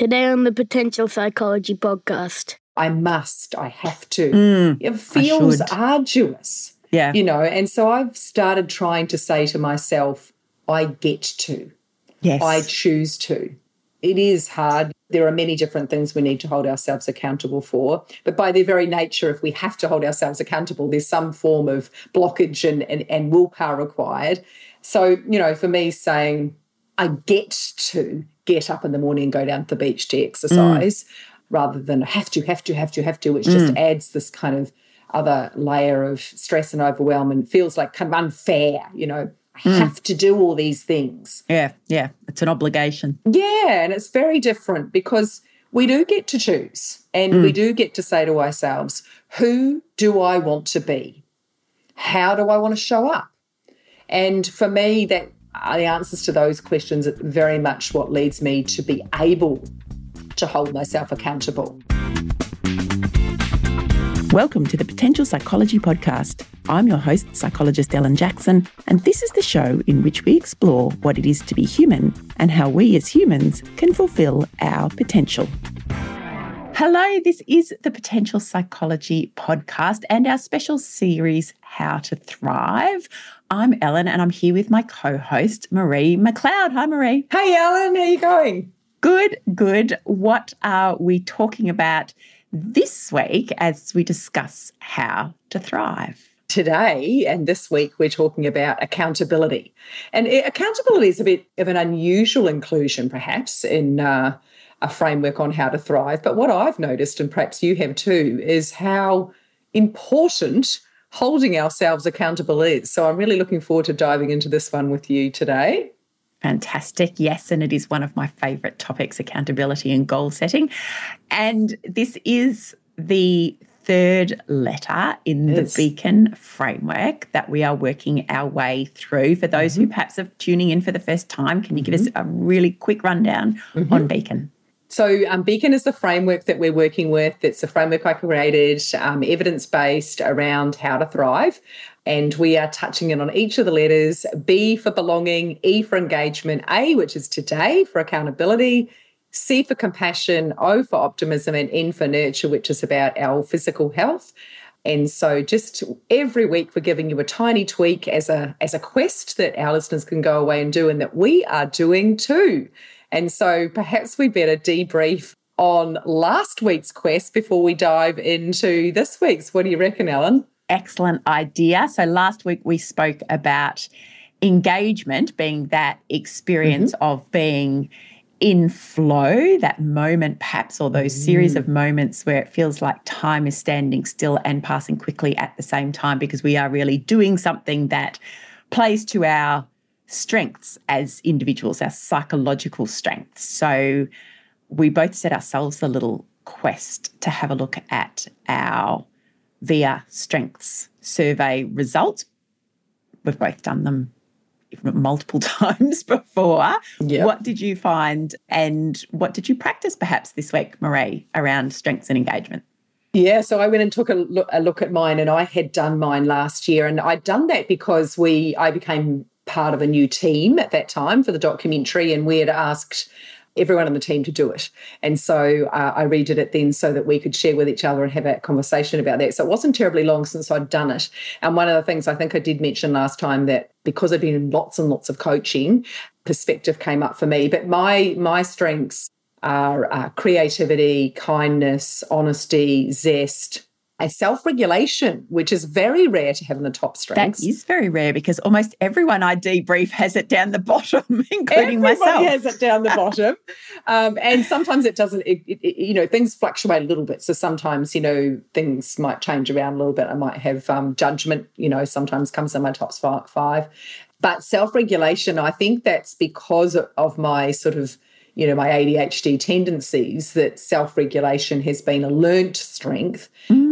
Today on the Potential Psychology podcast. I have to. It feels arduous. Yeah. And so I've started trying to say to myself, I get to. Yes. I choose to. It is hard. There are many different things we need to hold ourselves accountable for. But by their very nature, if we have to hold ourselves accountable, there's some form of blockage and willpower required. So, for me saying, I get to get up in the morning and go down to the beach to exercise rather than have to, which just adds this kind of other layer of stress and overwhelm and feels like kind of unfair, I have to do all these things. Yeah. It's an obligation. Yeah, and it's very different because we do get to choose and we do get to say to ourselves, who do I want to be? How do I want to show up? And for me, that the answers to those questions are very much what leads me to be able to hold myself accountable. Welcome to the Potential Psychology Podcast. I'm your host, psychologist Ellen Jackson, and this is the show in which we explore what it is to be human and how we as humans can fulfill our potential. Hello, this is the Potential Psychology Podcast and our special series, How to Thrive. I'm Ellen and I'm here with my co-host, Marie McLeod. Hi, Marie. Hey, Ellen. How are you going? Good. What are we talking about this week as we discuss how to thrive? Today and this week, we're talking about accountability. And accountability is a bit of an unusual inclusion, perhaps, in a framework on how to thrive. But what I've noticed, and perhaps you have too, is how important holding ourselves accountable is. So I'm really looking forward to diving into this one with you today. Fantastic. Yes, and it is one of my favourite topics, accountability and goal setting. And this is the third letter in the Beacon framework that we are working our way through. For those who perhaps are tuning in for the first time, can you give us a really quick rundown on Beacon? So Beacon is the framework that we're working with. It's a framework I created, evidence-based around how to thrive. And we are touching in on each of the letters: B for belonging, E for engagement, A, which is today, for accountability, C for compassion, O for optimism, and N for nurture, which is about our physical health. And so just every week we're giving you a tiny tweak as a quest that our listeners can go away and do and that we are doing too. And so perhaps we better debrief on last week's quest before we dive into this week's. What do you reckon, Ellen? Excellent idea. So last week we spoke about engagement being that experience of being in flow, that moment perhaps, or those series of moments where it feels like time is standing still and passing quickly at the same time because we are really doing something that plays to our strengths as individuals, our psychological strengths. So we both set ourselves a little quest to have a look at our VIA Strengths survey results. We've both done them, if not multiple times before. Yep. What did you find and what did you practice perhaps this week, Marie, around strengths and engagement? Yeah, so I went and took a look at mine, and I had done mine last year, and I'd done that because I became part of a new team at that time for the documentary, and we had asked everyone on the team to do it. And so I redid it then so that we could share with each other and have a conversation about that. So it wasn't terribly long since I'd done it. And one of the things I think I did mention last time, that because I'd been in lots and lots of coaching, perspective came up for me. But my strengths are creativity, kindness, honesty, zest, and self-regulation, which is very rare to have in the top strengths. That is very rare because almost everyone I debrief has it down the bottom, including myself. Everybody has it down the bottom. And sometimes it doesn't, things fluctuate a little bit. So sometimes, things might change around a little bit. I might have judgment, sometimes comes in my top five. But self-regulation, I think that's because of my sort of, my ADHD tendencies, that self-regulation has been a learnt strength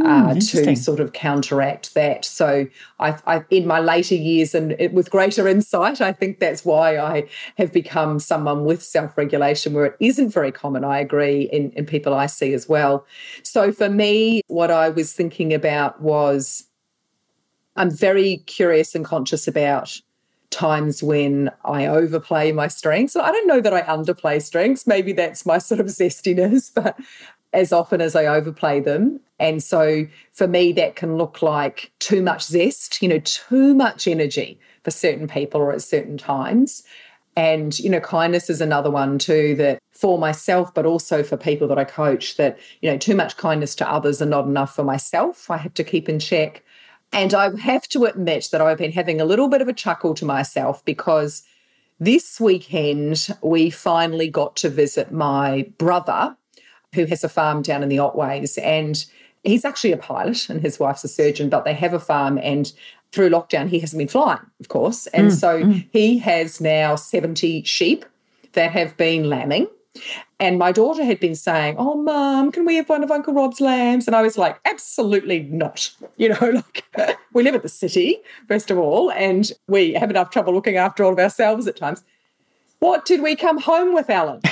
to sort of counteract that. So I in my later years and with greater insight, I think that's why I have become someone with self-regulation where it isn't very common, I agree, in people I see as well. So for me, what I was thinking about was I'm very curious and conscious about times when I overplay my strengths. So I don't know that I underplay strengths. Maybe that's my sort of zestiness, but as often as I overplay them. And so for me, that can look like too much zest, too much energy for certain people or at certain times. And, kindness is another one too, that for myself, but also for people that I coach, that, too much kindness to others and not enough for myself, I have to keep in check. And I have to admit that I've been having a little bit of a chuckle to myself because this weekend we finally got to visit my brother, who has a farm down in the Otways. And he's actually a pilot and his wife's a surgeon, but they have a farm, and through lockdown, he hasn't been flying, of course. And so he has now 70 sheep that have been lambing. And my daughter had been saying, "Oh, Mum, can we have one of Uncle Rob's lambs?" And I was like, absolutely not. We live at the city, first of all, and we have enough trouble looking after all of ourselves at times. What did we come home with, Ellen?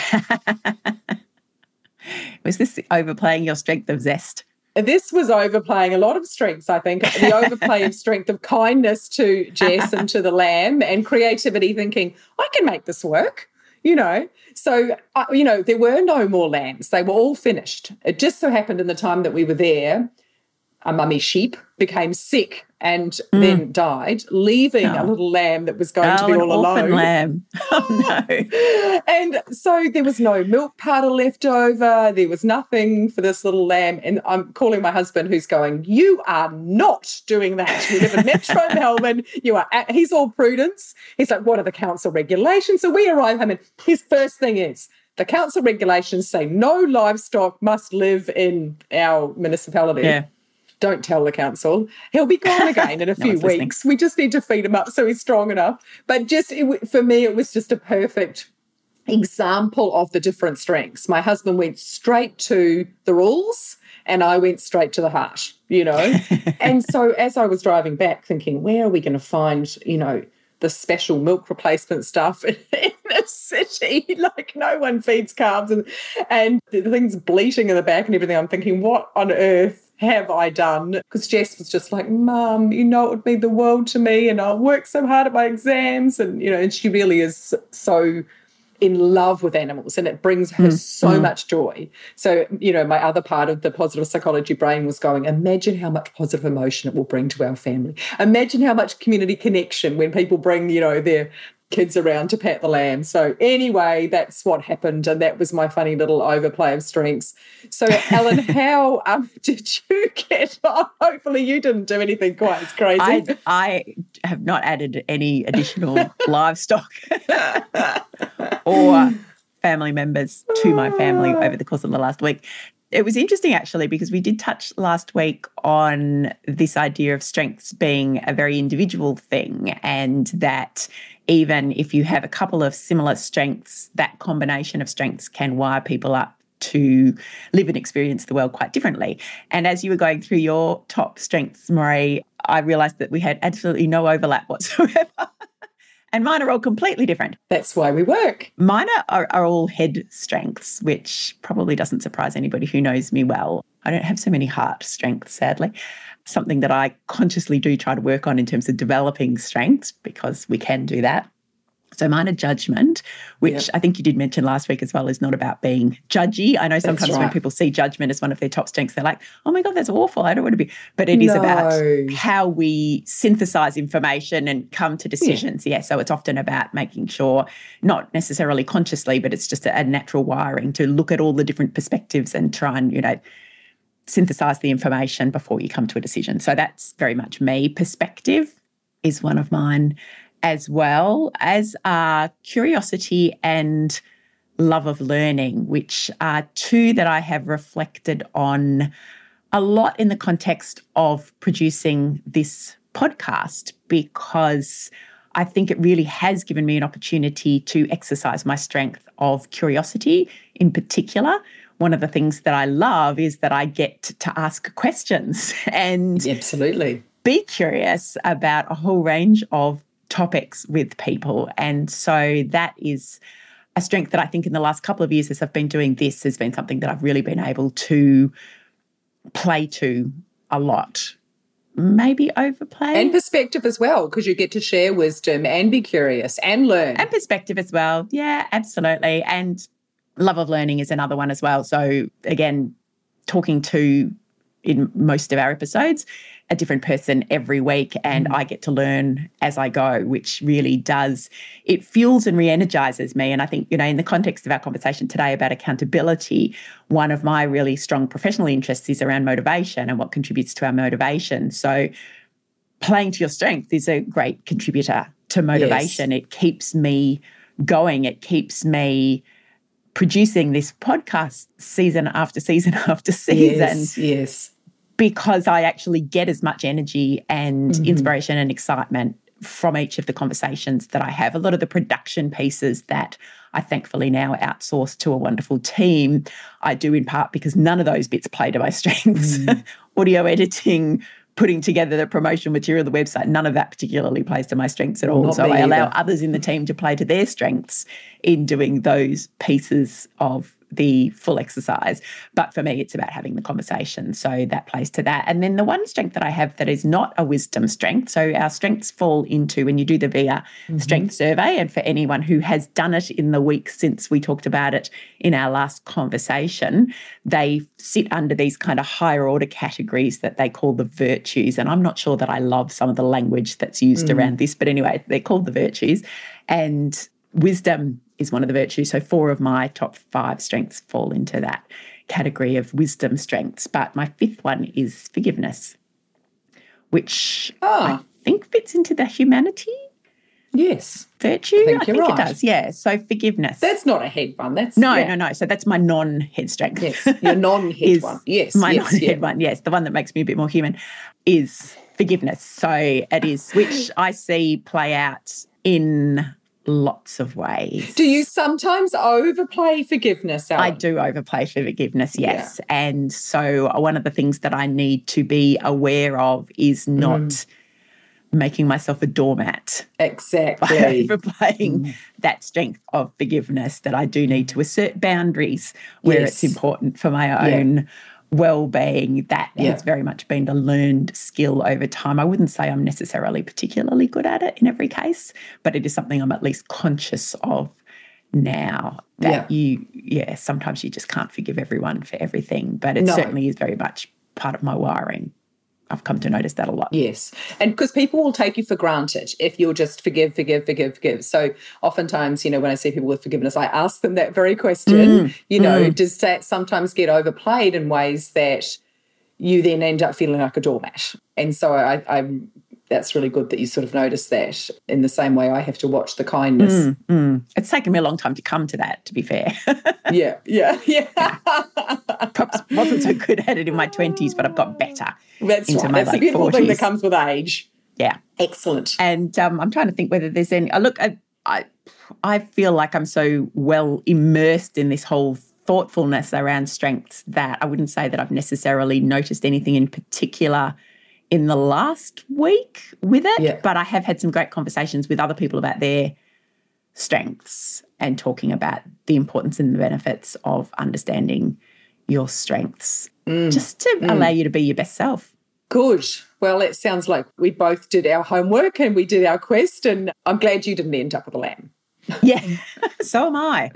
Was this overplaying your strength of zest? This was overplaying a lot of strengths, I think. The overplay of strength of kindness to Jess and to the lamb, and creativity, thinking, I can make this work, So, there were no more lambs. They were all finished. It just so happened in the time that we were there, a mummy sheep became sick and then died, leaving a little lamb that was going to be all alone. Orphan lamb. Oh, no. And so there was no milk powder left over. There was nothing for this little lamb. And I'm calling my husband, who's going, "You are not doing that. We live in Metro Melbourne. He's all prudence." He's like, "What are the council regulations?" So we arrive home and his first thing is, the council regulations say no livestock must live in our municipality. Yeah. Don't tell the council. He'll be gone again in a few weeks. We just need to feed him up so he's strong enough. But for me, it was just a perfect example of the different strengths. My husband went straight to the rules and I went straight to the heart, And so as I was driving back thinking, where are we going to find, the special milk replacement stuff in the city? Like, no one feeds calves and the thing's bleating in the back and everything. I'm thinking, what on earth have I done? Because Jess was just like, "Mum, it would mean the world to me, and I'll work so hard at my exams." And, and she really is so in love with animals and it brings her so much joy. So, my other part of the positive psychology brain was going, imagine how much positive emotion it will bring to our family. Imagine how much community connection when people bring, their kids around to pat the lamb. So anyway, that's what happened, and that was my funny little overplay of strengths. So Ellen, how did you get on? Hopefully you didn't do anything quite as crazy. I have not added any additional livestock or family members to my family over the course of the last week. It was interesting, actually, because we did touch last week on this idea of strengths being a very individual thing, and that even if you have a couple of similar strengths, that combination of strengths can wire people up to live and experience the world quite differently. And as you were going through your top strengths, Marie, I realised that we had absolutely no overlap whatsoever. And mine are all completely different. That's why we work. Mine are all head strengths, which probably doesn't surprise anybody who knows me well. I don't have so many heart strengths, sadly. Something that I consciously do try to work on in terms of developing strengths, because we can do that. So mine are judgment, which I think you did mention last week as well, is not about being judgy. I know sometimes when people see judgment as one of their top strengths, they're like, "Oh my God, that's awful. I don't want to be." But it is about how we synthesize information and come to decisions. Yeah. So it's often about making sure, not necessarily consciously, but it's just a natural wiring to look at all the different perspectives and try and, synthesize the information before you come to a decision. So that's very much me. Perspective is one of mine, as well as curiosity and love of learning, which are two that I have reflected on a lot in the context of producing this podcast, because I think it really has given me an opportunity to exercise my strength of curiosity in particular. One of the things that I love is that I get to ask questions and absolutely be curious about a whole range of topics with people. And so that is a strength that I think in the last couple of years as I've been doing this has been something that I've really been able to play to a lot. maybe overplayed. And perspective as well, because you get to share wisdom and be curious and learn. And perspective as well. Yeah, absolutely. And love of learning is another one as well. So again, talking to, in most of our episodes, a different person every week, and I get to learn as I go, which really does, it fuels and re-energizes me. And I think, in the context of our conversation today about accountability, one of my really strong professional interests is around motivation and what contributes to our motivation. So playing to your strength is a great contributor to motivation. Yes. It keeps me going. It keeps me producing this podcast season after season after season. Yes. Because I actually get as much energy and inspiration and excitement from each of the conversations that I have. A lot of the production pieces that I thankfully now outsource to a wonderful team, I do in part because none of those bits play to my strengths. Audio editing, putting together the promotional material, the website, none of that particularly plays to my strengths at all. Not so I either. allow others in the team to play to their strengths in doing those pieces of the full exercise. But for me, it's about having the conversation. So that plays to that. And then the one strength that I have that is not a wisdom strength. So our strengths fall into when you do the VIA strength survey. And for anyone who has done it in the week since we talked about it in our last conversation, they sit under these kind of higher order categories that they call the virtues. And I'm not sure that I love some of the language that's used around this, but anyway, they're called the virtues. And wisdom is one of the virtues. So 4 of my top 5 strengths fall into that category of wisdom strengths. But my 5th one is forgiveness, which I think fits into the humanity virtue. I think it does. Yeah. So forgiveness. That's not a head one. That's no. So that's my non-head strength. Yes, your non-head one. Yes, my non-head one. Yes, the one that makes me a bit more human is forgiveness. So it is, which I see play out in lots of ways. Do you sometimes overplay forgiveness, Ellen? I do overplay forgiveness, yes. Yeah. And so one of the things that I need to be aware of is not making myself a doormat. Exactly. By overplaying that strength of forgiveness, that I do need to assert boundaries where it's important for my own well-being. That has very much been a learned skill over time. I wouldn't say I'm necessarily particularly good at it in every case, but it is something I'm at least conscious of now, that sometimes you just can't forgive everyone for everything, but it certainly is very much part of my wiring. I've come to notice that a lot. Yes. And because people will take you for granted if you'll just forgive. So oftentimes, when I see people with forgiveness, I ask them that very question, does that sometimes get overplayed in ways that you then end up feeling like a doormat? And so I'm that's really good that you sort of notice that. In the same way I have to watch the kindness. It's taken me a long time to come to that, to be fair. Yeah. Perhaps wasn't so good at it in my 20s, but I've got better. That's into right. My That's a beautiful 40s. Thing that comes with age. Yeah. Excellent. And I'm trying to think whether there's any... I feel like I'm so well immersed in this whole thoughtfulness around strengths that I wouldn't say that I've necessarily noticed anything in particular in the last week with it, but I have had some great conversations with other people about their strengths and talking about the importance and the benefits of understanding your strengths just to allow you to be your best self. Good. Well, it sounds like we both did our homework and we did our quest, and I'm glad you didn't end up with a lamb. Yeah, so am I.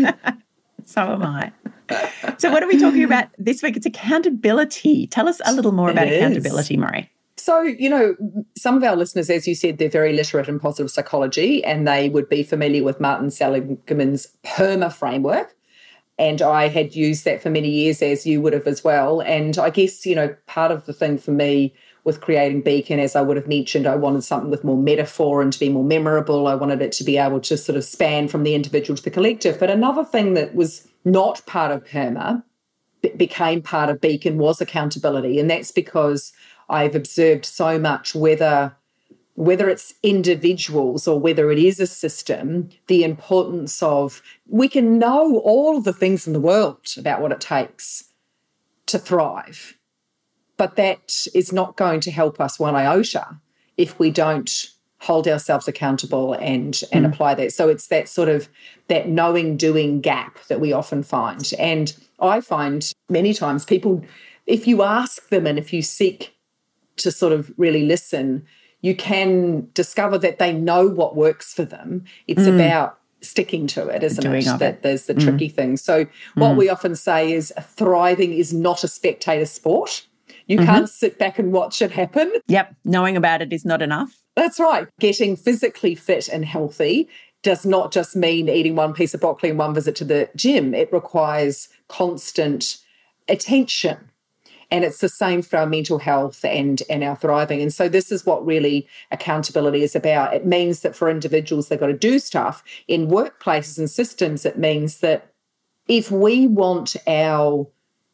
So what are we talking about this week? It's accountability. Tell us a little more about accountability, Marie. So, some of our listeners, as you said, they're very literate in positive psychology, and they would be familiar with Martin Seligman's PERMA framework. And I had used that for many years, as you would have as well. And I guess, part of the thing for me with creating Beacon, as I would have mentioned, I wanted something with more metaphor and to be more memorable. I wanted it to be able to sort of span from the individual to the collective. But another thing that was not part of PERMA, became part of Beacon, was accountability. And that's because I've observed so much, whether it's individuals or whether it is a system, the importance of, we can know all of the things in the world about what it takes to thrive, but that is not going to help us one iota if we don't hold ourselves accountable and apply that. So it's that sort of that knowing doing gap that we often find. And I find many times people, if you ask them and if you seek to sort of really listen, you can discover that they know what works for them. It's about sticking to it, isn't it? That there's the tricky thing. So what we often say is thriving is not a spectator sport. You can't sit back and watch it happen. Yep. Knowing about it is not enough. That's right. Getting physically fit and healthy does not just mean eating one piece of broccoli and one visit to the gym. It requires constant attention. And it's the same for our mental health and our thriving. And so this is what really accountability is about. It means that for individuals, they've got to do stuff. In workplaces and systems, it means that if we want our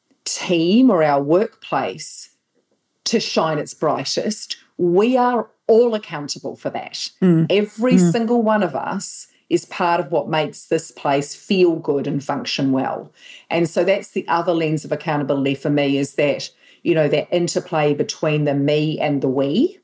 team or our workplace to shine its brightest, we are all accountable for that. Every single one of us is part of what makes this place feel good and function well. And so that's the other lens of accountability for me, is that, you know, that interplay between the me and the we,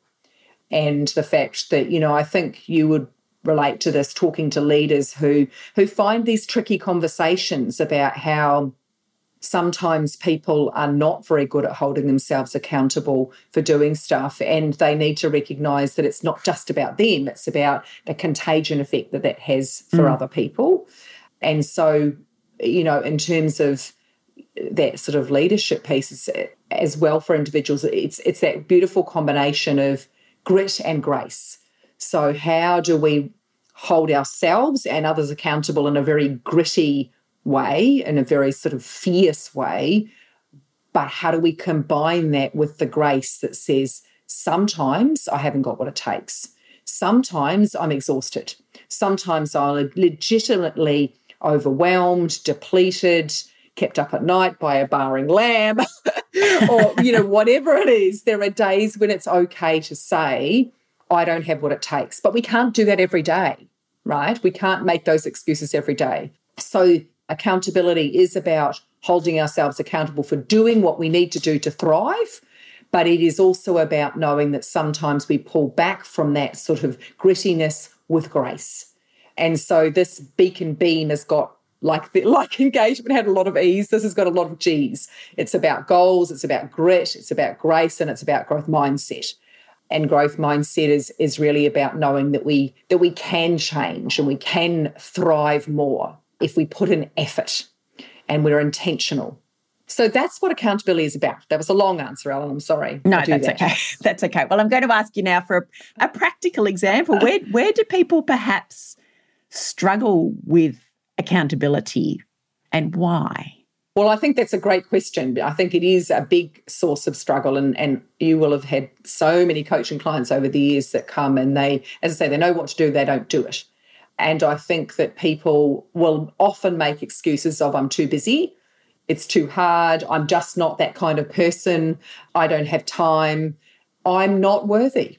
and the fact that, you know, I think you would relate to this talking to leaders who find these tricky conversations about how sometimes people are not very good at holding themselves accountable for doing stuff, and they need to recognise that it's not just about them, it's about the contagion effect that has for other people. And so, you know, in terms of that sort of leadership piece as well for individuals, it's that beautiful combination of grit and grace. So how do we hold ourselves and others accountable in a very gritty way, in a very sort of fierce way, but how do we combine that with the grace that says, sometimes I haven't got what it takes. Sometimes I'm exhausted. Sometimes I'm legitimately overwhelmed, depleted, kept up at night by a barring lamb, or, you know, whatever it is. There are days when it's okay to say, I don't have what it takes. But we can't do that every day, right? We can't make those excuses every day. So accountability is about holding ourselves accountable for doing what we need to do to thrive, but it is also about knowing that sometimes we pull back from that sort of grittiness with grace. And so this beacon beam has got, like engagement had a lot of E's, this has got a lot of G's. It's about goals, it's about grit, it's about grace, and it's about growth mindset. And growth mindset is really about knowing that we can change and we can thrive more if we put in effort and we're intentional. So that's what accountability is about. That was a long answer, Ellen. I'm sorry. No, that's okay. That's okay. Well, I'm going to ask you now for a practical example. Where do people perhaps struggle with accountability, and why? Well, I think that's a great question. I think it is a big source of struggle, and you will have had so many coaching clients over the years that come and they, as I say, they know what to do, they don't do it. And I think that people will often make excuses of, I'm too busy, it's too hard, I'm just not that kind of person, I don't have time, I'm not worthy,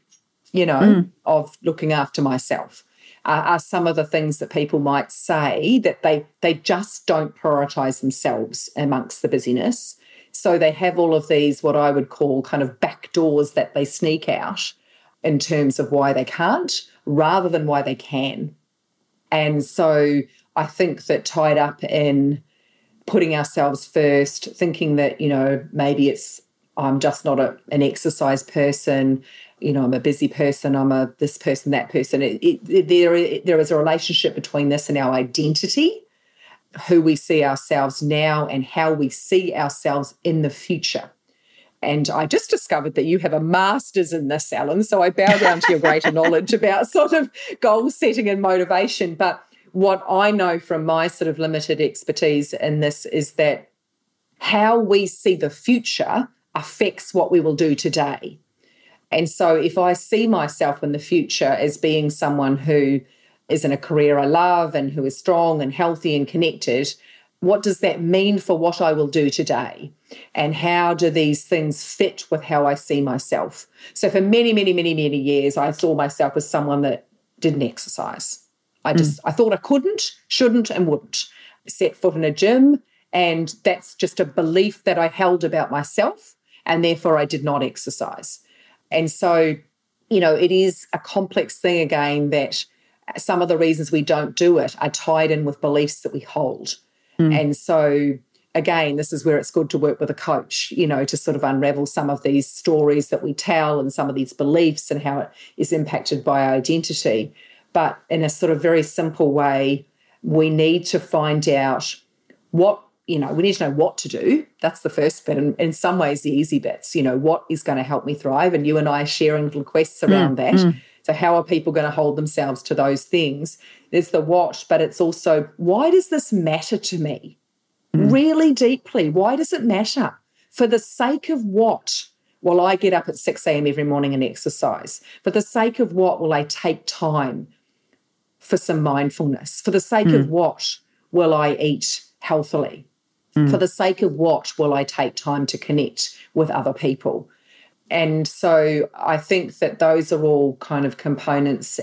of looking after myself. Are some of the things that people might say, that they just don't prioritise themselves amongst the busyness. So they have all of these, what I would call kind of back doors that they sneak out in terms of why they can't, rather than why they can. And so I think that tied up in putting ourselves first, thinking that, maybe it's, I'm just not an exercise person, I'm a busy person, I'm a this person, that person. There is a relationship between this and our identity, who we see ourselves now and how we see ourselves in the future. And I just discovered that you have a master's in this, Ellen, so I bow down to your greater knowledge about sort of goal setting and motivation. But what I know from my sort of limited expertise in this is that how we see the future affects what we will do today. And so if I see myself in the future as being someone who is in a career I love and who is strong and healthy and connected, what does that mean for what I will do today? And how do these things fit with how I see myself? So for many, many, many, many years, I saw myself as someone that didn't exercise. I thought I couldn't, shouldn't, and wouldn't set foot in a gym. And that's just a belief that I held about myself, and therefore I did not exercise. And so, it is a complex thing again, that some of the reasons we don't do it are tied in with beliefs that we hold. And so again, this is where it's good to work with a coach, to sort of unravel some of these stories that we tell and some of these beliefs and how it is impacted by our identity. But in a sort of very simple way, we need to find out we need to know what to do. That's the first bit. And in some ways, the easy bits, what is going to help me thrive? And you and I are sharing little quests around that. So how are people going to hold themselves to those things? There's the what, but it's also, why does this matter to me? Really deeply. Why does it matter? For the sake of what will I get up at 6 a.m. every morning and exercise? For the sake of what will I take time for some mindfulness? For the sake of what will I eat healthily? For the sake of what will I take time to connect with other people? And so I think that those are all kind of components,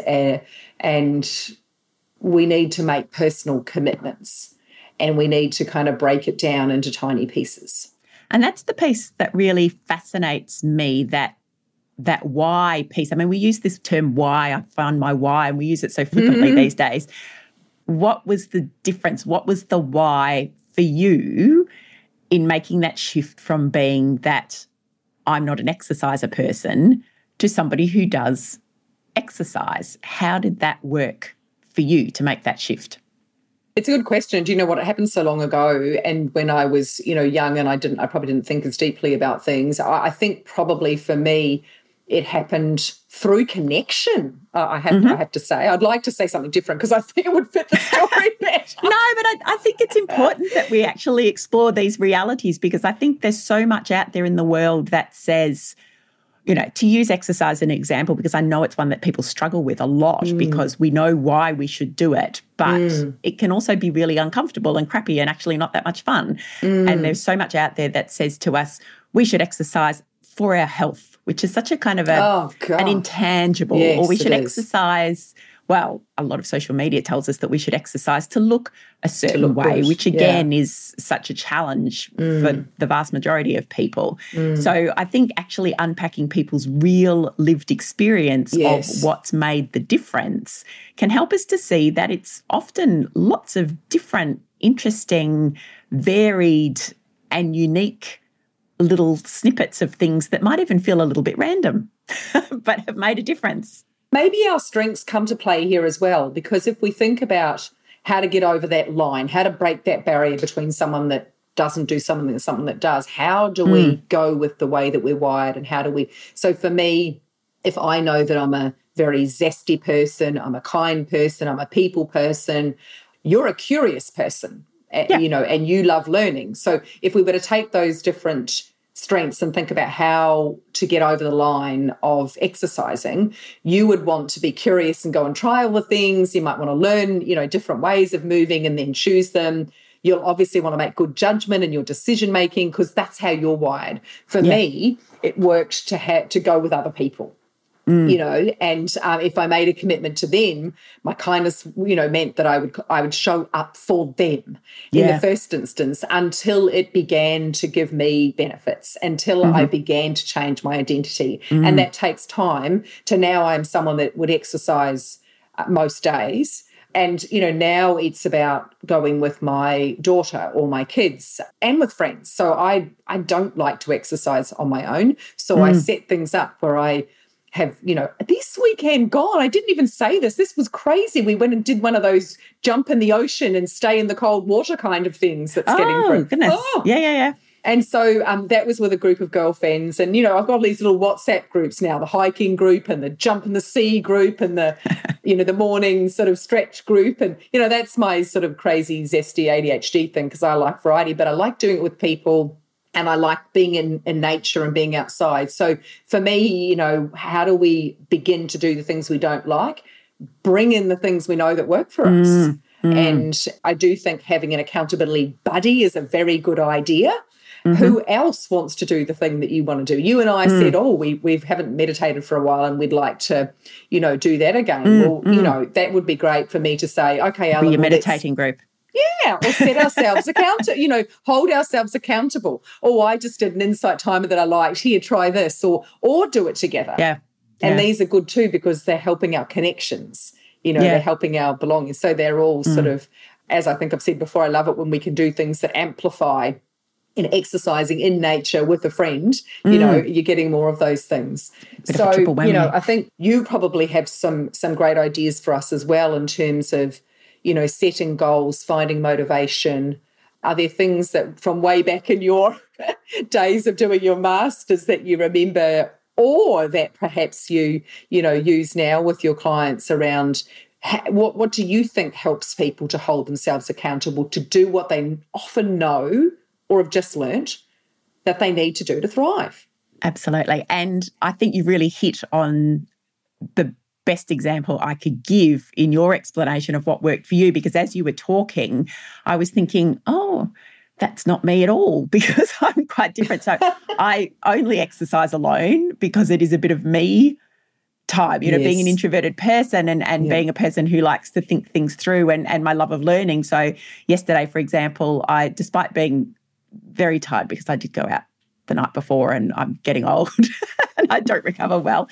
and we need to make personal commitments, and we need to kind of break it down into tiny pieces. And that's the piece that really fascinates me, that why piece. I mean, we use this term why, I found my why, and we use it so flippantly these days. What was the difference? What was the why for you in making that shift from being that I'm not an exerciser person to somebody who does exercise? How did that work for you to make that shift? It's a good question. Do you know what? It happened so long ago, and when I was, young, and I probably didn't think as deeply about things. I think probably for me, it happened through connection. I have to say. I'd like to say something different because I think it would fit the story better. No, but I think it's important that we actually explore these realities, because I think there's so much out there in the world that says, to use exercise as an example, because I know it's one that people struggle with a lot because we know why we should do it, but it can also be really uncomfortable and crappy and actually not that much fun. And there's so much out there that says to us, we should exercise for our health, which is such a kind of an intangible, or we should exercise. Well, a lot of social media tells us that we should exercise to look a certain way, good, which again is such a challenge for the vast majority of people. So I think actually unpacking people's real lived experience of what's made the difference can help us to see that it's often lots of different, interesting, varied and unique little snippets of things that might even feel a little bit random, but have made a difference. Maybe our strengths come to play here as well, because if we think about how to get over that line, how to break that barrier between someone that doesn't do something and someone that does, how do we go with the way that we're wired, and how do we... So for me, if I know that I'm a very zesty person, I'm a kind person, I'm a people person, you're a curious person, and you love learning. So if we were to take those different strengths and think about how to get over the line of exercising, you would want to be curious and go and try all the things. You might want to learn, different ways of moving and then choose them. You'll obviously want to make good judgment in your decision making, because that's how you're wired. For me, it worked to go with other people. And if I made a commitment to them, my kindness, meant that I would show up for them in the first instance until it began to give me benefits, until I began to change my identity. And that takes time to now I'm someone that would exercise most days. And, now it's about going with my daughter or my kids and with friends. So I don't like to exercise on my own. So I set things up where I have, this weekend gone, I didn't even say this. This was crazy. We went and did one of those jump in the ocean and stay in the cold water kind of things that's getting through. Goodness. Yeah. And so that was with a group of girlfriends. And, I've got these little WhatsApp groups now, the hiking group and the jump in the sea group and the, the morning sort of stretch group. And, that's my sort of crazy, zesty ADHD thing, because I like variety, but I like doing it with people. And I like being in nature and being outside. So for me, how do we begin to do the things we don't like? Bring in the things we know that work for us. And I do think having an accountability buddy is a very good idea. Who else wants to do the thing that you want to do? You and I said, we haven't meditated for a while and we'd like to, do that again. Well, that would be great for me to say, okay, Ellen, your meditating group. Yeah, or set ourselves accountable, hold ourselves accountable. Oh, I just did an insight timer that I liked. Here, try this, or do it together. Yeah. And these are good too, because they're helping our connections. They're helping our belongings. So they're all sort of as I think I've said before, I love it when we can do things that amplify. In exercising in nature with a friend, you know, you're getting more of those things. So, you know, I think you probably have some great ideas for us as well in terms of, you know, setting goals, finding motivation. Are there things that from way back in your days of doing your masters that you remember, or that perhaps you know, use now with your clients around what do you think helps people to hold themselves accountable to do what they often know or have just learnt that they need to do to thrive? Absolutely. And I think you really hit on the best example I could give in your explanation of what worked for you, because as you were talking, I was thinking, oh, that's not me at all, because I'm quite different. So I only exercise alone because it is a bit of me time, you know, being an introverted person and being a person who likes to think things through and my love of learning. So yesterday, for example, despite being very tired because I did go out the night before and I'm getting old and I don't recover well,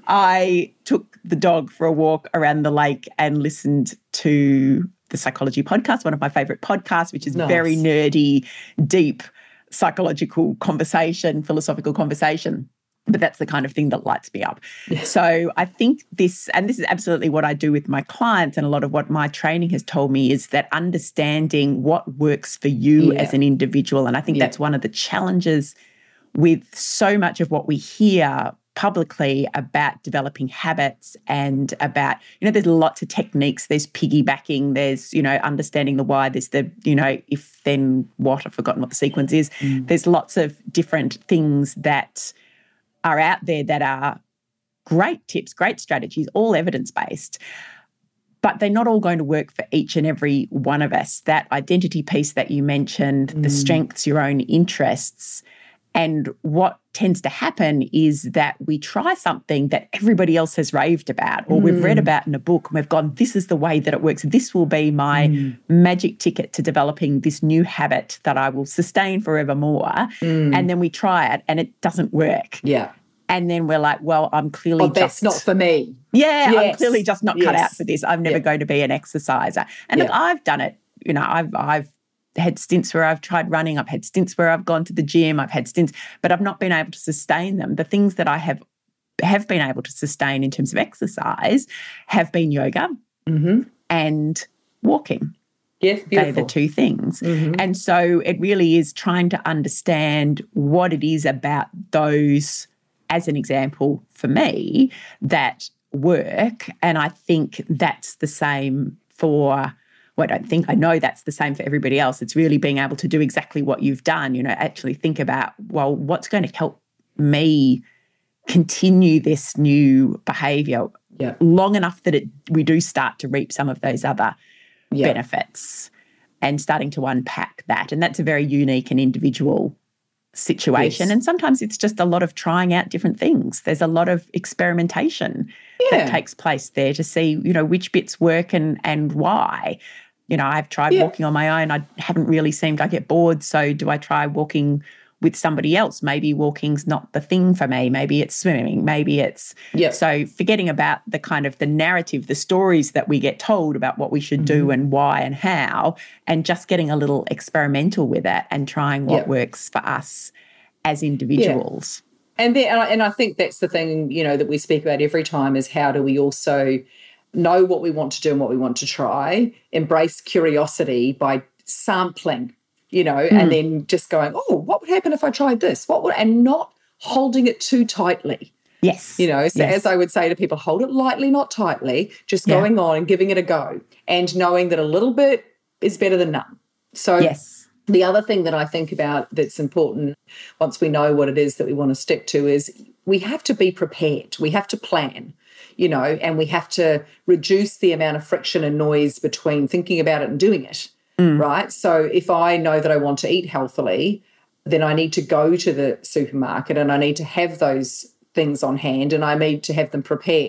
I took the dog for a walk around the lake and listened to the Psychology Podcast, one of my favourite podcasts, which is very nerdy, deep psychological conversation, philosophical conversation. But that's the kind of thing that lights me up. Yes. So I think this is absolutely what I do with my clients, and a lot of what my training has told me is that understanding what works for you as an individual. And I think that's one of the challenges with so much of what we hear publicly about developing habits and about, you know, there's lots of techniques. There's piggybacking, there's, you know, understanding the why, there's the, you know, if then what, I've forgotten what the sequence is. There's lots of different things that are out there that are great tips, great strategies, all evidence-based, but they're not all going to work for each and every one of us. That identity piece that you mentioned, the strengths, your own interests, and what tends to happen is that we try something that everybody else has raved about or we've read about in a book and we've gone, this is the way that it works. This will be my magic ticket to developing this new habit that I will sustain forevermore. And then we try it and it doesn't work. Yeah. And then we're like, well, I'm clearly that's not for me. Yeah, I'm clearly just not cut out for this. I'm never going to be an exerciser. And look, I've done it. You know, I've had stints where I've tried running. I've had stints where I've gone to the gym. I've had stints, but I've not been able to sustain them. The things that I have been able to sustain in terms of exercise have been yoga and walking. Yes, beautiful. They're the two things. And so it really is trying to understand what it is about those, as an example for me, that work. And I think that's the same for, well, I don't think, I know that's the same for everybody else. It's really being able to do exactly what you've done, you know, actually think about, well, what's going to help me continue this new behaviour long enough that we do start to reap some of those other benefits, and starting to unpack that. And that's a very unique and individual situation. And sometimes it's just a lot of trying out different things. There's a lot of experimentation that takes place there to see, you know, which bits work and why. You know, I've tried walking on my own. I haven't really seemed, I get bored. So do I try walking with somebody else? Maybe walking's not the thing for me. Maybe it's swimming. Maybe it's, so forgetting about the kind of the narrative, the stories that we get told about what we should do and why and how, and just getting a little experimental with it and trying what works for us as individuals. And I think that's the thing, you know, that we speak about every time is how do we also know what we want to do and what we want to try, embrace curiosity by sampling, you know, and then just going, oh, what would happen if I tried this? And not holding it too tightly. Yes. You know, so as I would say to people, hold it lightly, not tightly, just going on and giving it a go and knowing that a little bit is better than none. So the other thing that I think about that's important once we know what it is that we want to stick to is we have to be prepared. We have to plan, you know, and we have to reduce the amount of friction and noise between thinking about it and doing it, right? So if I know that I want to eat healthily, then I need to go to the supermarket and I need to have those things on hand and I need to have them prepared.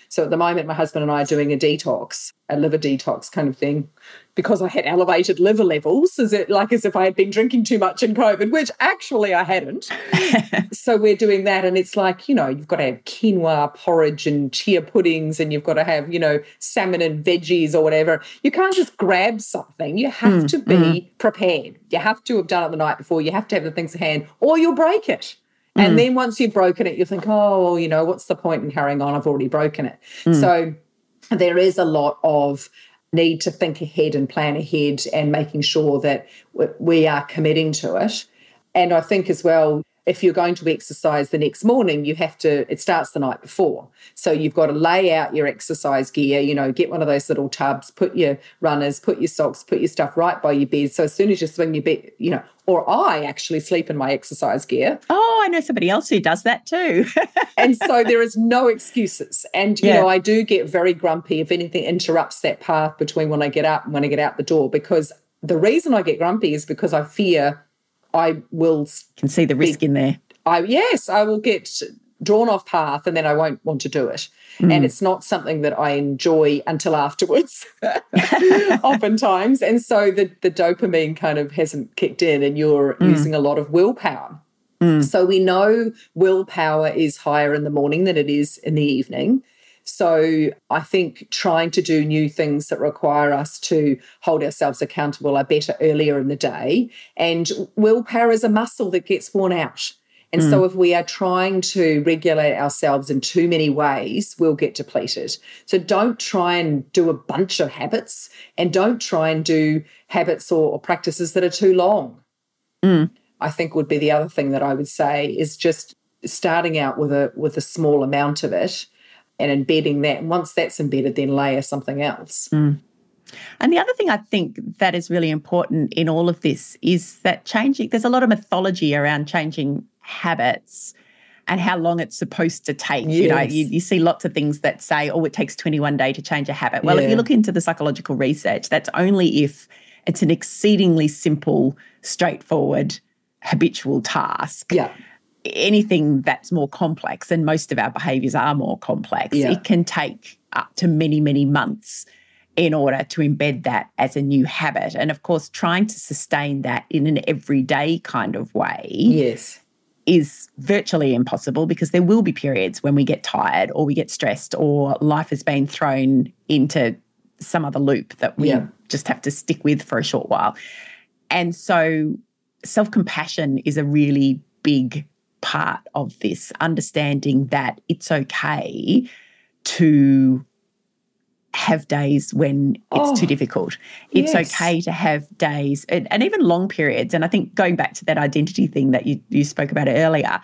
So at the moment, my husband and I are doing a detox, a liver detox kind of thing, because I had elevated liver levels. Is it like as if I had been drinking too much in COVID, which actually I hadn't. So we're doing that. And it's like, you've got to have quinoa porridge and chia puddings, and you've got to have, salmon and veggies or whatever. You can't just grab something. You have to be prepared. You have to have done it the night before. You have to have the things at hand, or you'll break it. And then once you've broken it, you think, oh, what's the point in carrying on? I've already broken it. So there is a lot of need to think ahead and plan ahead and making sure that we are committing to it. And I think as well, if you're going to exercise the next morning, it starts the night before. So you've got to lay out your exercise gear, get one of those little tubs, put your runners, put your socks, put your stuff right by your bed. So as soon as you swing your bed, or I actually sleep in my exercise gear. Oh, I know somebody else who does that too. And so there is no excuses. And, I do get very grumpy if anything interrupts that path between when I get up and when I get out the door, because the reason I get grumpy is because I fear I will... Can see the risk in there. I will get drawn off path and then I won't want to do it. And it's not something that I enjoy until afterwards, oftentimes. And so the dopamine kind of hasn't kicked in and you're using a lot of willpower. So we know willpower is higher in the morning than it is in the evening. So I think trying to do new things that require us to hold ourselves accountable are better earlier in the day. And willpower is a muscle that gets worn out. And so if we are trying to regulate ourselves in too many ways, we'll get depleted. So don't try and do a bunch of habits, and don't try and do habits or practices that are too long. I think would be the other thing that I would say is just starting out with a small amount of it and embedding that. And once that's embedded, then layer something else. And the other thing I think that is really important in all of this is that there's a lot of mythology around changing habits and how long it's supposed to take. Yes. You see lots of things that say, it takes 21 days to change a habit. Well, if you look into the psychological research, that's only if it's an exceedingly simple, straightforward, habitual task. Yeah. Anything that's more complex, and most of our behaviours are more complex, it can take up to many, many months in order to embed that as a new habit. And, of course, trying to sustain that in an everyday kind of way is virtually impossible, because there will be periods when we get tired or we get stressed or life has been thrown into some other loop that we just have to stick with for a short while. And so self-compassion is a really big part of this, understanding that it's okay to have days when it's too difficult. It's okay to have days and even long periods. And I think going back to that identity thing that you spoke about earlier,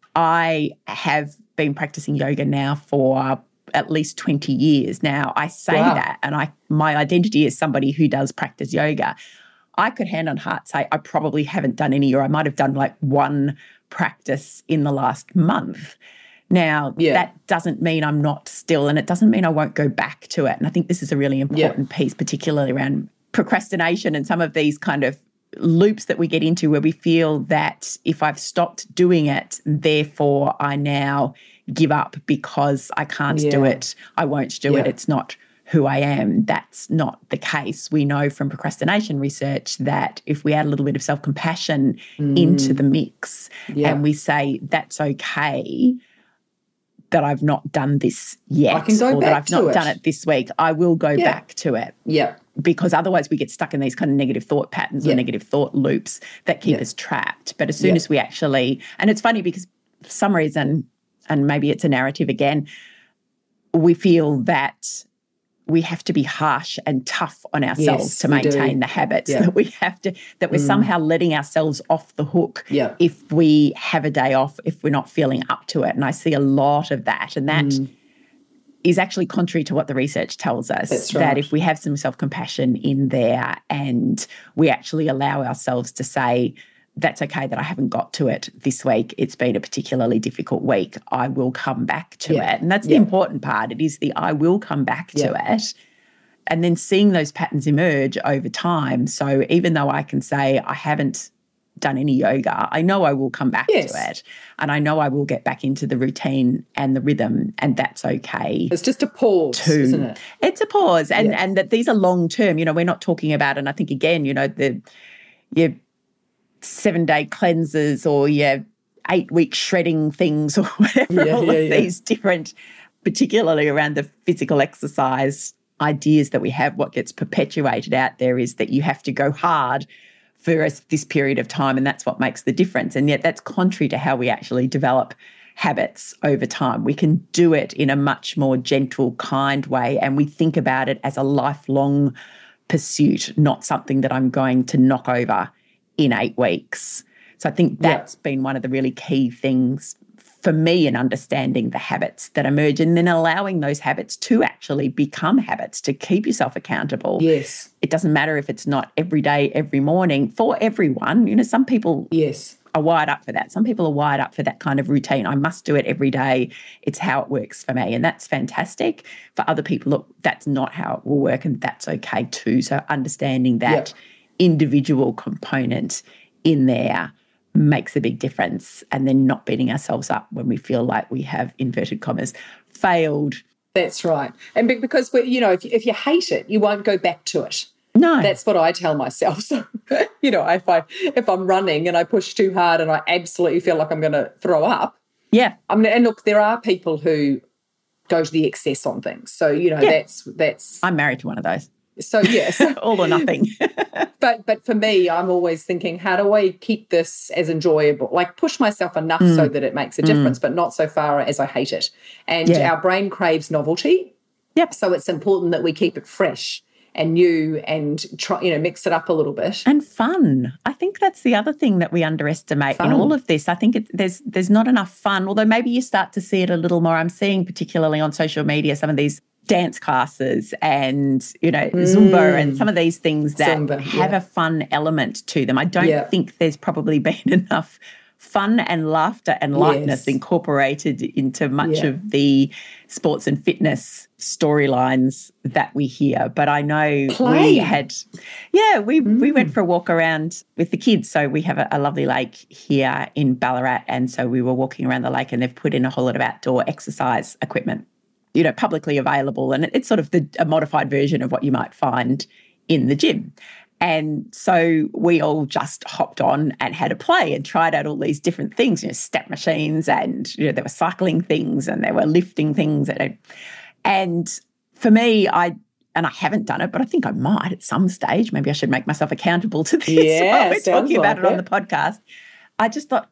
I have been practicing yoga now for at least 20 years. Now, I say that, and my identity is somebody who does practice yoga. I could hand on heart say I probably haven't done any, or I might have done like one practice in the last month. Now, that doesn't mean I'm not still, and it doesn't mean I won't go back to it. And I think this is a really important piece, particularly around procrastination and some of these kind of loops that we get into where we feel that if I've stopped doing it, therefore I now give up because I can't do it, I won't do it, it's not who I am. That's not the case. We know from procrastination research that if we add a little bit of self-compassion into the mix and we say, that's okay that I've not done this yet, I can go or back that I've to not it. done it this week, I will go back to it. Yeah. Because otherwise we get stuck in these kind of negative thought patterns or negative thought loops that keep us trapped. But as soon as we actually, and it's funny because for some reason, and maybe it's a narrative again, we feel that we have to be harsh and tough on ourselves to maintain the habits, that we have to, that we're somehow letting ourselves off the hook if we have a day off, if we're not feeling up to it. And I see a lot of that. And that is actually contrary to what the research tells us. That's that if we have some self-compassion in there and we actually allow ourselves to say, that's okay that I haven't got to it this week, it's been a particularly difficult week, I will come back to it. And that's the important part. It is the I will come back to it. And then seeing those patterns emerge over time. So even though I can say I haven't done any yoga, I know I will come back to it, and I know I will get back into the routine and the rhythm, and that's okay. It's just a pause, isn't it? It's a pause, and that these are long term. You know, we're not talking about, and I think again, you know, your 7-day cleanses or your 8-week shredding things or whatever. All of these different, particularly around the physical exercise ideas that we have. What gets perpetuated out there is that you have to go hard for this period of time, and that's what makes the difference. And yet that's contrary to how we actually develop habits over time. We can do it in a much more gentle, kind way, and we think about it as a lifelong pursuit, not something that I'm going to knock over in 8 weeks. So I think that's been one of the really key things for me in understanding the habits that emerge, and then allowing those habits to actually become habits, to keep yourself accountable. Yes. It doesn't matter if it's not every day, every morning for everyone. You know, some people are wired up for that. Some people are wired up for that kind of routine. I must do it every day. It's how it works for me. And that's fantastic. For other people, look, that's not how it will work, and that's okay too. So understanding that individual component in there makes a big difference, and then not beating ourselves up when we feel like we have, inverted commas, failed. That's right. And because, you know, if you hate it, you won't go back to it. No. That's what I tell myself. So, you know, if I'm running and I push too hard and I absolutely feel like I'm going to throw up. Yeah. I mean, and look, there are people who go to the excess on things. So, you know, that's I'm married to one of those. So, yes. All or nothing. But for me, I'm always thinking, how do I keep this as enjoyable? Like push myself enough so that it makes a difference, but not so far as I hate it. And our brain craves novelty. Yep. So it's important that we keep it fresh and new and try, you know, mix it up a little bit. And fun. I think that's the other thing that we underestimate in all of this. I think there's not enough fun, although maybe you start to see it a little more. I'm seeing particularly on social media some of these dance classes and, you know, Zumba and some of these things that have a fun element to them. I don't think there's probably been enough fun and laughter and lightness incorporated into much of the sports and fitness storylines that we hear. But I know we had, we went for a walk around with the kids. So we have a lovely lake here in Ballarat, and so we were walking around the lake, and they've put in a whole lot of outdoor exercise equipment, you know, publicly available. And it's sort of a modified version of what you might find in the gym. And so we all just hopped on and had a play and tried out all these different things, you know, step machines, and, you know, there were cycling things and there were lifting things. And for me, I haven't done it, but I think I might at some stage. Maybe I should make myself accountable to this while we're talking about it on the podcast. I just thought,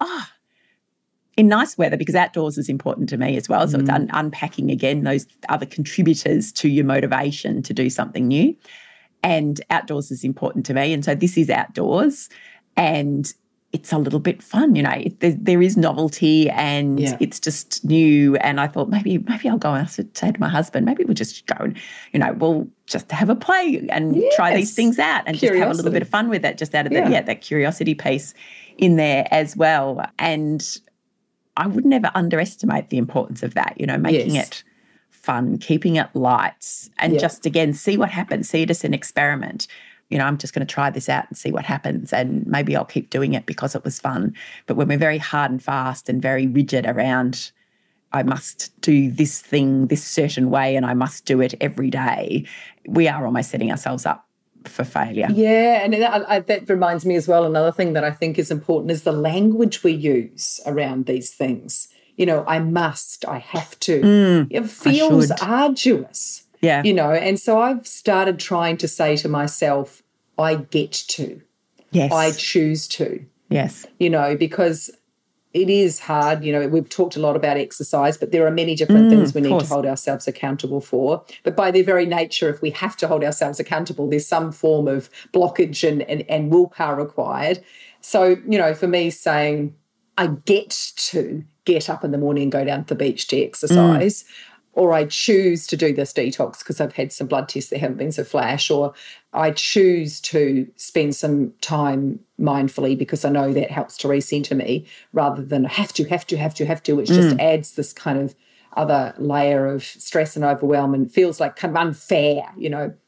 in nice weather, because outdoors is important to me as well. So it's unpacking again those other contributors to your motivation to do something new. And outdoors is important to me. And so this is outdoors, and it's a little bit fun, you know. There is novelty, and it's just new. And I thought maybe I'll go and say to my husband, maybe we'll just go and, you know, we'll just have a play and try these things out and just have a little bit of fun with it, just out of that curiosity piece in there as well. And I would never underestimate the importance of that, you know, making it fun, keeping it light, and just, again, see what happens, see it as an experiment. You know, I'm just going to try this out and see what happens, and maybe I'll keep doing it because it was fun. But when we're very hard and fast and very rigid around, I must do this thing this certain way and I must do it every day, we are almost setting ourselves up for failure. Yeah, and that reminds me as well, another thing that I think is important is the language we use around these things. You know, I must, I have to. It feels arduous. Yeah. You know, and so I've started trying to say to myself, I get to. Yes. I choose to. Yes. You know, because it is hard. You know, we've talked a lot about exercise, but there are many different things we need to hold ourselves accountable for. But by their very nature, if we have to hold ourselves accountable, there's some form of blockage and willpower required. So, you know, for me, saying I get to get up in the morning and go down to the beach to exercise, or I choose to do this detox because I've had some blood tests that haven't been so flash, or I choose to spend some time mindfully because I know that helps to recenter me, rather than have to, which just adds this kind of other layer of stress and overwhelm and feels like kind of unfair, you know.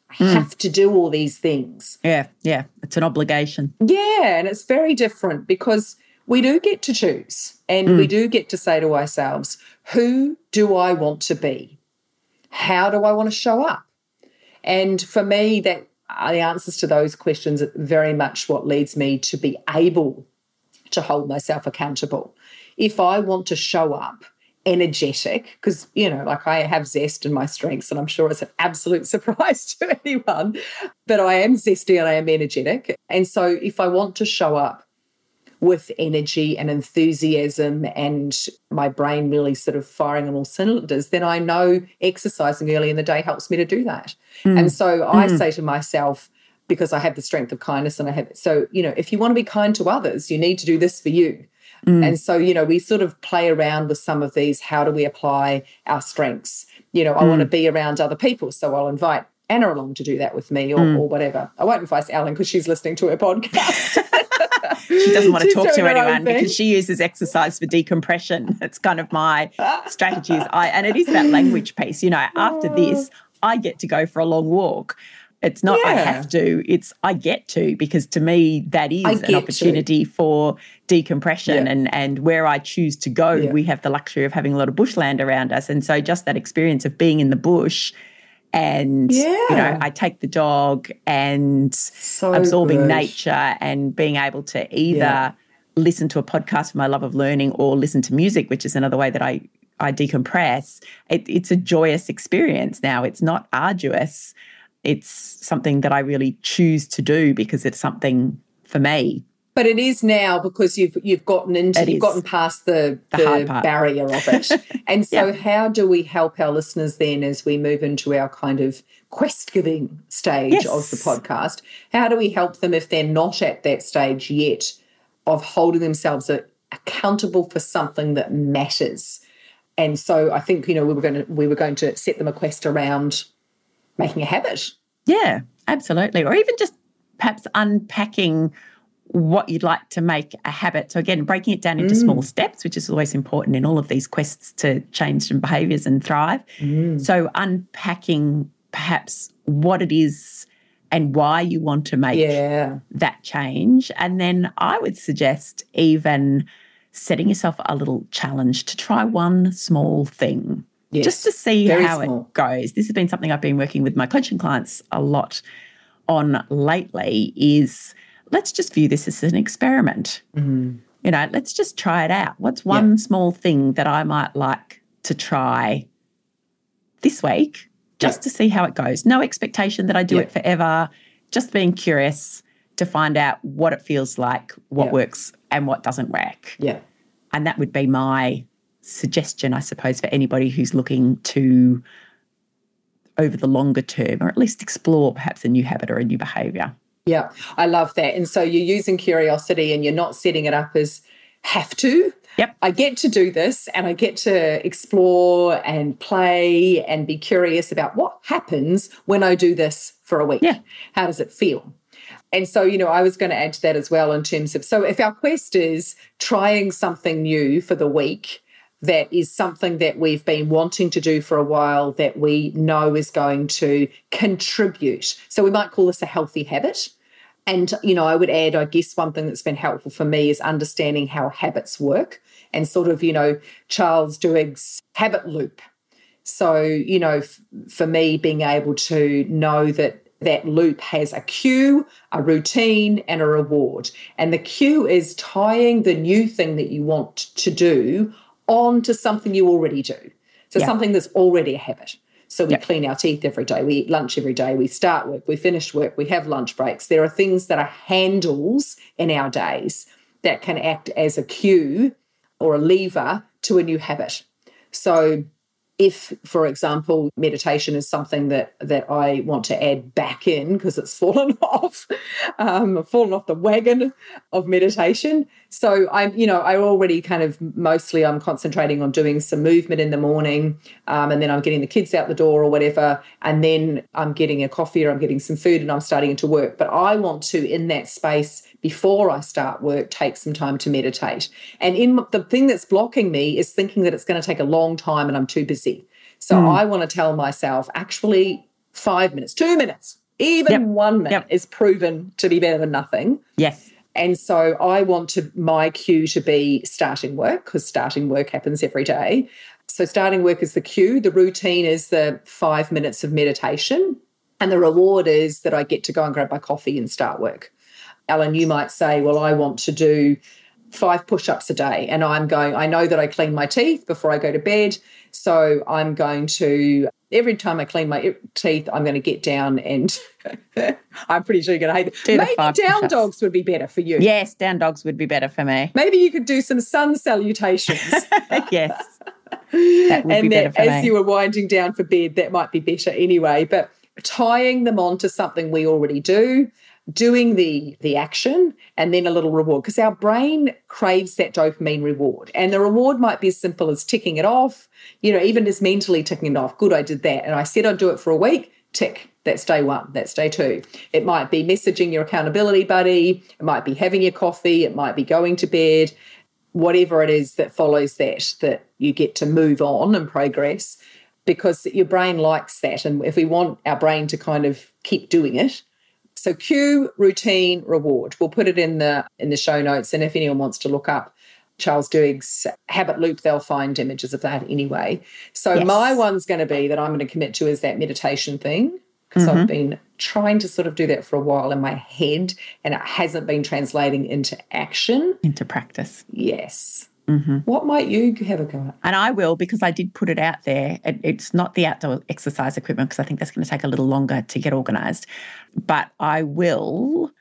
I have to do all these things. Yeah. It's an obligation. Yeah, and it's very different because we do get to choose and we do get to say to ourselves, who do I want to be? How do I want to show up? And for me, that the answers to those questions are very much what leads me to be able to hold myself accountable. If I want to show up energetic, because, like I have zest in my strengths, and I'm sure it's an absolute surprise to anyone, but I am zesty and I am energetic. And so if I want to show up with energy and enthusiasm and my brain really sort of firing on all cylinders, then I know exercising early in the day helps me to do that. And so I say to myself, because I have the strength of kindness and I have it, so, if you want to be kind to others, you need to do this for you. And so, we sort of play around with some of these, how do we apply our strengths? I want to be around other people, so I'll invite Anna along to do that with me or whatever. I won't invite Ellen because she's listening to her podcast. She doesn't want to talk to anyone because she uses exercise for decompression. It's kind of my strategy. And it is that language piece. After this, I get to go for a long walk. It's not I have to, it's I get to, because to me that is an opportunity for decompression and where I choose to go, we have the luxury of having a lot of bushland around us. And so just that experience of being in the bush and, I take the dog and absorbing nature and being able to either listen to a podcast for my love of learning or listen to music, which is another way that I decompress. It's a joyous experience now. It's not arduous. It's something that I really choose to do because it's something for me. But it is now because you've gotten past the hard part. Barrier of it. And so how do we help our listeners then as we move into our kind of quest-giving stage of the podcast? How do we help them if they're not at that stage yet of holding themselves accountable for something that matters? And so I think, we were going to set them a quest around making a habit. Yeah, absolutely. Or even just perhaps unpacking what you'd like to make a habit. So again, breaking it down into small steps, which is always important in all of these quests to change some behaviours and thrive. So unpacking perhaps what it is and why you want to make that change. And then I would suggest even setting yourself a little challenge to try one small thing. Yes, just to see how it goes. This has been something I've been working with my coaching clients a lot on lately is let's just view this as an experiment. Let's just try it out. What's one small thing that I might like to try this week just to see how it goes? No expectation that I do it forever, just being curious to find out what it feels like, what works and what doesn't work. Yeah. And that would be my suggestion, I suppose, for anybody who's looking to, over the longer term, or at least explore perhaps a new habit or a new behaviour. Yeah, I love that. And so you're using curiosity and you're not setting it up as have to. Yep. I get to do this and I get to explore and play and be curious about what happens when I do this for a week. Yeah. How does it feel? And so, I was going to add to that as well in terms of, so if our quest is trying something new for the week, that is something that we've been wanting to do for a while that we know is going to contribute. So we might call this a healthy habit. And, I would add, I guess one thing that's been helpful for me is understanding how habits work and sort of, Charles Duhigg's habit loop. So, for me, being able to know that loop has a cue, a routine, and a reward. And the cue is tying the new thing that you want to do on to something you already do. So something that's already a habit. So we clean our teeth every day, we eat lunch every day, we start work, we finish work, we have lunch breaks. There are things that are handles in our days that can act as a cue or a lever to a new habit. So if, for example, meditation is something that I want to add back in because it's fallen off, fallen off the wagon of meditation. So I already kind of mostly I'm concentrating on doing some movement in the morning, and then I'm getting the kids out the door or whatever, and then I'm getting a coffee or I'm getting some food and I'm starting to work. But I want to, in that space before I start work, take some time to meditate. And the thing that's blocking me is thinking that it's going to take a long time and I'm too busy. So I want to tell myself, actually, 5 minutes, 2 minutes, Even 1 minute is proven to be better than nothing. Yes. And so I want my cue to be starting work, because starting work happens every day. So starting work is the cue. The routine is the 5 minutes of meditation. And the reward is that I get to go and grab my coffee and start work. Alan, you might say, well, I want to do 5 push-ups a day. And I know that I clean my teeth before I go to bed. So I'm going to, every time I clean my teeth, I'm going to get down and I'm pretty sure you're going to hate it. Maybe down push-ups. Dogs would be better for you. Yes, down dogs would be better for me. Maybe you could do some sun salutations. Yes. That would be better for me. As you were winding down for bed, that might be better anyway. But tying them on to something we already do, doing the action, and then a little reward, because our brain craves that dopamine reward. And the reward might be as simple as ticking it off, even just mentally ticking it off. Good, I did that. And I said I'd do it for a week, tick. That's day 1. That's day 2. It might be messaging your accountability buddy. It might be having your coffee. It might be going to bed. Whatever it is that follows that you get to move on and progress, because your brain likes that. And if we want our brain to kind of keep doing it, so cue, routine, reward. We'll put it in the show notes. And if anyone wants to look up Charles Duhigg's habit loop, they'll find images of that anyway. So my one's going to be that I'm going to commit to is that meditation thing, because I've been trying to sort of do that for a while in my head, and it hasn't been translating into action. Into practice. Yes. What might you have a go at? And I will, because I did put it out there. It's not the outdoor exercise equipment, because I think that's going to take a little longer to get organised. But I will,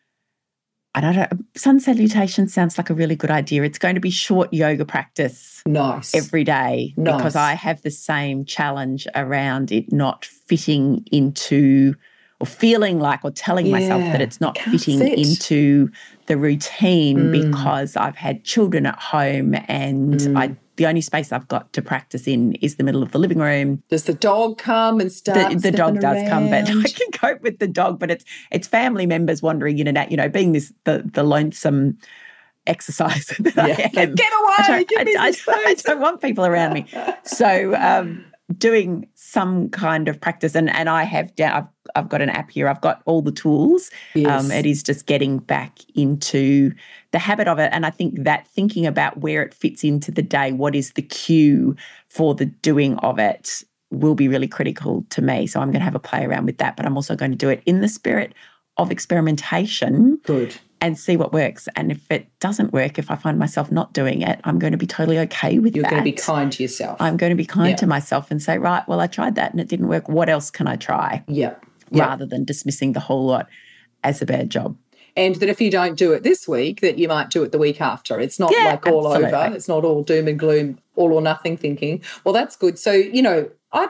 I don't know, sun salutation sounds like a really good idea. It's going to be short yoga practice. Nice. Every day. Nice. Because I have the same challenge around it not fitting into, or feeling like, or telling myself that it's not fitting into the routine, because I've had children at home and the only space I've got to practice in is the middle of the living room. Does the dog come and start? The dog does around? come, but I can cope with the dog. But it's family members wandering in and out, being the lonesome exercise that I am. Get away! I don't want people around me. So doing some kind of practice, and I have I've got an app here. I've got all the tools. Yes. It is just getting back into the habit of it. And I think that thinking about where it fits into the day, what is the cue for the doing of it, will be really critical to me. So I'm going to have a play around with that, but I'm also going to do it in the spirit of experimentation. Good. And see what works. And if it doesn't work, if I find myself not doing it, I'm going to be totally okay with that. You're going to be kind to yourself. I'm going to be kind to myself and say, right, well, I tried that and it didn't work. What else can I try? Rather than dismissing the whole lot as a bad job. And that if you don't do it this week, that you might do it the week after. It's not like all over. It's not all doom and gloom, all or nothing thinking. Well, that's good. So, I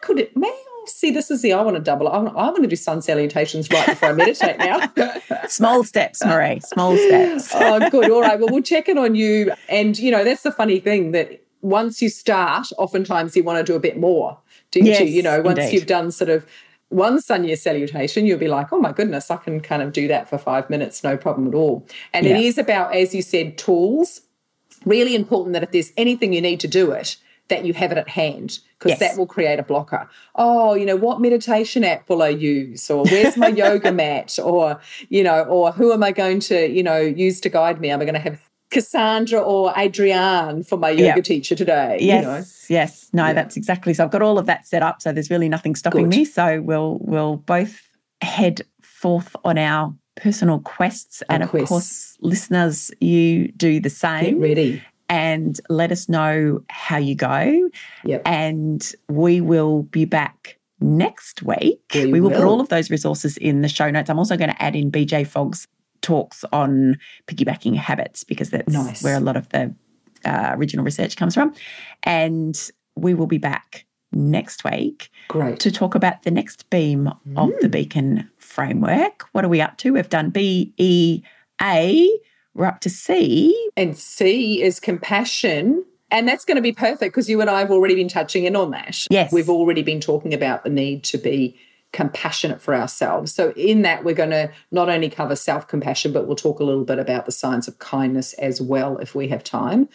want to double. I want to do sun salutations right before I meditate now. Small steps, Marie, small steps. Oh, good. All right. Well, we'll check in on you. And, that's the funny thing, that once you start, oftentimes you want to do a bit more, don't you? Once you've done sort of one sun salutation, you'll be like, oh, my goodness, I can kind of do that for 5 minutes, no problem at all. And it is about, as you said, tools. Really important that if there's anything you need to do it, that you have it at hand, because that will create a blocker. Oh, what meditation app will I use? Or where's my yoga mat? Or, or who am I going to, use to guide me? Am I going to have Cassandra or Adrienne for my yoga teacher today? Yes. No, that's exactly. So I've got all of that set up. So there's really nothing stopping me. So we'll both head forth on our personal quests. And of course, listeners, you do the same. Get ready. And let us know how you go. Yep. And we will be back next week. We will put all of those resources in the show notes. I'm also going to add in BJ Fogg's talks on piggybacking habits, because that's where a lot of the original research comes from. And we will be back next week to talk about the next beam of the Beacon framework. What are we up to? We've done BEA. We're up to C. And C is compassion. And that's going to be perfect, because you and I have already been touching in on that. Yes. We've already been talking about the need to be compassionate for ourselves. So in that, we're going to not only cover self-compassion, but we'll talk a little bit about the signs of kindness as well, if we have time.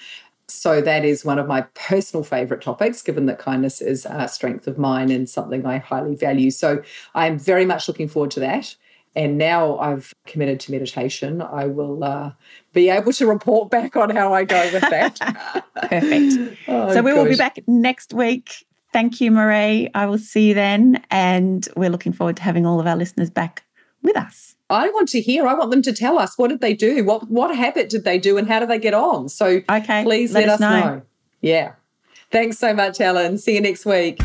So that is one of my personal favourite topics, given that kindness is a strength of mine and something I highly value. So I'm very much looking forward to that. And now I've committed to meditation, I will be able to report back on how I go with that. Perfect. So we will be back next week. Thank you, Marie. I will see you then. And we're looking forward to having all of our listeners back with us. I want to hear. I want them to tell us, what did they do? What habit did they do and how did they get on? So please let us know. Yeah. Thanks so much, Helen. See you next week.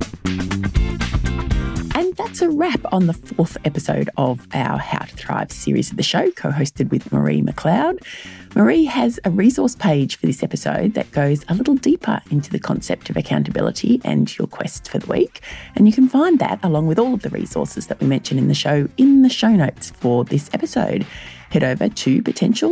And that's a wrap on the 4th episode of our How to Thrive series of the show, co-hosted with Marie McLeod. Marie has a resource page for this episode that goes a little deeper into the concept of accountability and your quest for the week. And you can find that, along with all of the resources that we mention in the show notes for this episode. Head over to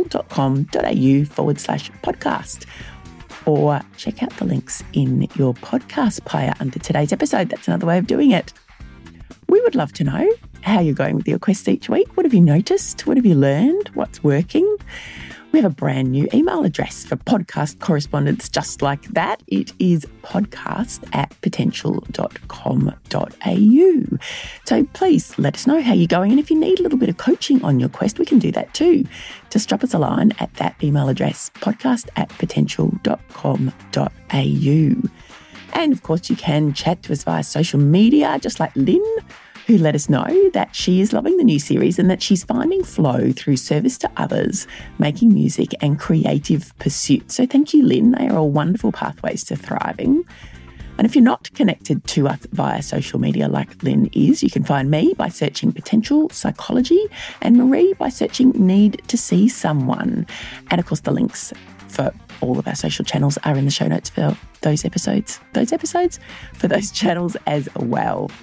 potential.com.au/podcast. Or check out the links in your podcast player under today's episode. That's another way of doing it. We would love to know how you're going with your quest each week. What have you noticed? What have you learned? What's working? We have a brand new email address for podcast correspondence just like that. It is podcast@potential.com.au. So please let us know how you're going. And if you need a little bit of coaching on your quest, we can do that too. Just drop us a line at that email address, podcast@potential.com.au. And of course, you can chat to us via social media, just like Lynn, who let us know that she is loving the new series and that she's finding flow through service to others, making music and creative pursuits. So thank you, Lynn. They are all wonderful pathways to thriving. And if you're not connected to us via social media like Lynn is, you can find me by searching Potential Psychology and Marie by searching Need to See Someone. And of course, the links for all of our social channels are in the show notes for those episodes, for those channels as well.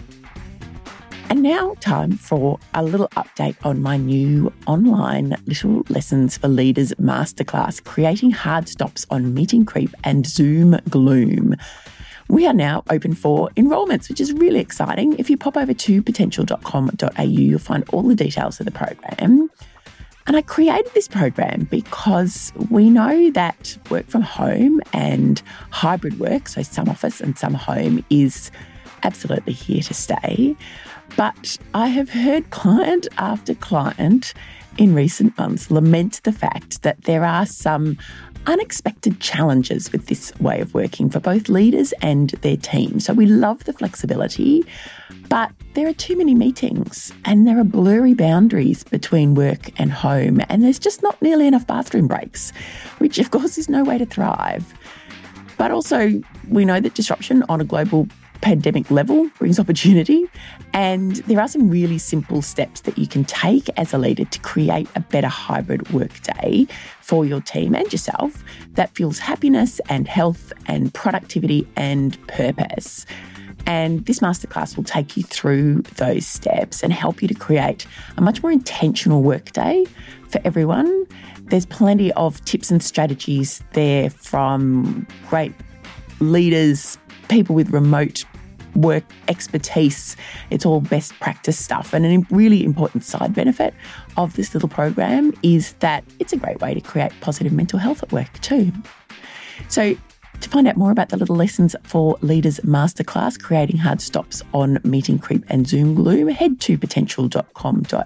And now time for a little update on my new online Little Lessons for Leaders masterclass, Creating Hard Stops on Meeting Creep and Zoom Gloom. We are now open for enrolments, which is really exciting. If you pop over to potential.com.au, you'll find all the details of the program. And I created this program because we know that work from home and hybrid work, so some office and some home, is absolutely here to stay. But I have heard client after client in recent months lament the fact that there are some unexpected challenges with this way of working for both leaders and their team. So we love the flexibility, but there are too many meetings and there are blurry boundaries between work and home, and there's just not nearly enough bathroom breaks, which of course is no way to thrive. But also we know that disruption on a global pandemic level brings opportunity, and there are some really simple steps that you can take as a leader to create a better hybrid workday for your team and yourself that fuels happiness and health and productivity and purpose. And this masterclass will take you through those steps and help you to create a much more intentional workday for everyone. There's plenty of tips and strategies there from great leaders, people with remote work expertise. It's all best practice stuff. And a really important side benefit of this little program is that it's a great way to create positive mental health at work too. So to find out more about the Little Lessons for Leaders Masterclass, Creating Hard Stops on Meeting Creep and Zoom Gloom, head to potential.com.au.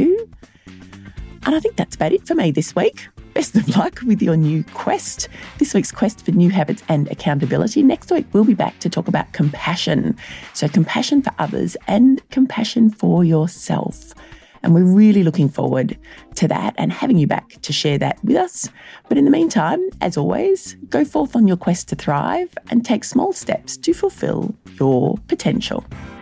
And I think that's about it for me this week. Best of luck with your new quest. This week's quest for new habits and accountability. Next week, we'll be back to talk about compassion. So compassion for others and compassion for yourself. And we're really looking forward to that and having you back to share that with us. But in the meantime, as always, go forth on your quest to thrive and take small steps to fulfill your potential.